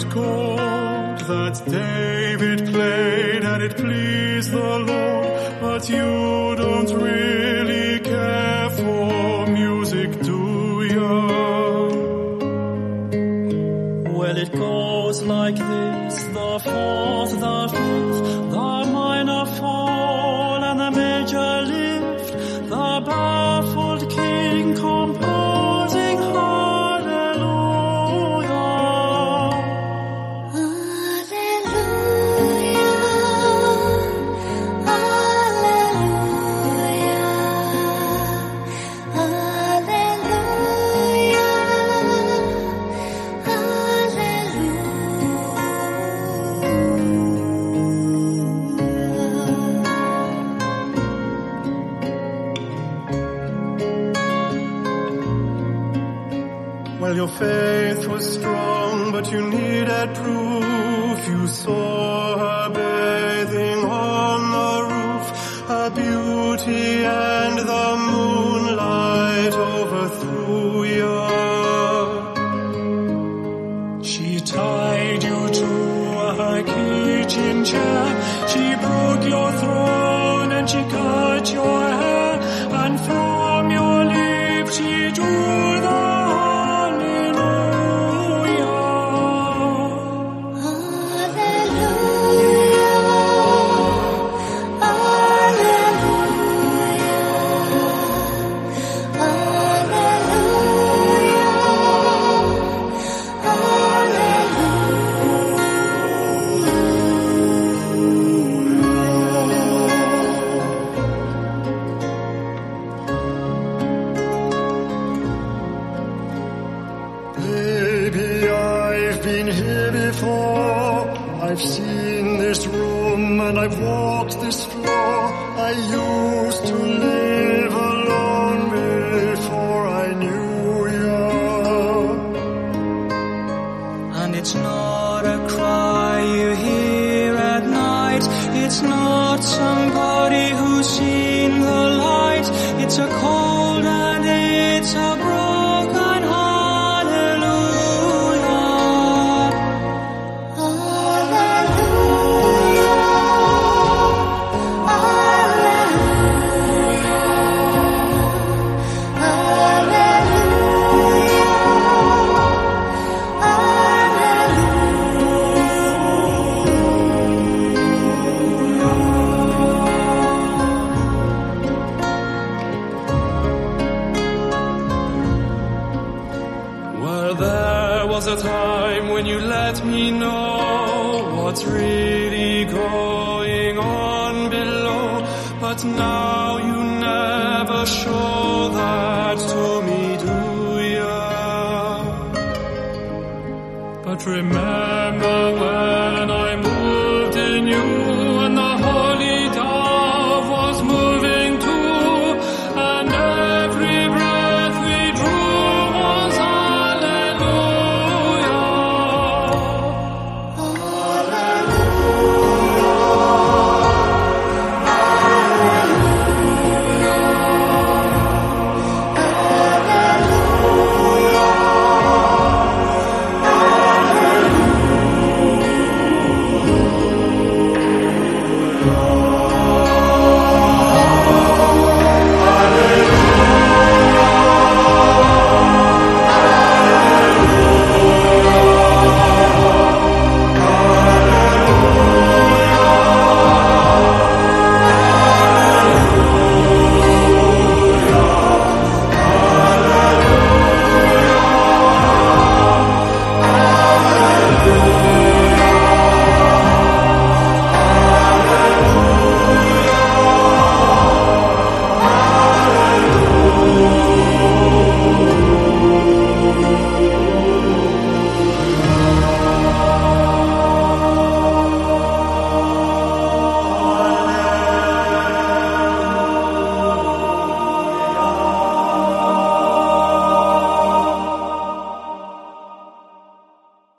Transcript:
white coat that David played and it pleased the Lord, but you don't really care for music, do you? Well, it goes like this: the fourth, the fifth, the minor fall and the major lift, the baffled king composing hallelujah. Well, your faith was strong, but you needed proof. You saw her bathing on the roof, her beauty and the moonlight overthrew you. She tied you to her kitchen chair, she broke your throne and she cut your hair, and from your lips she drew the Baby, I've been here before. I've seen this room and I've walked this floor. I used to live alone before I knew you. And it's not a cry you hear at night, it's not somebody who's seen the light, it's a cold and it's a broken hallelujah. Hallelujah, hallelujah, Well, there was a time when you let me know what's really going on below, but now you never show that to me, do ya? But remember when I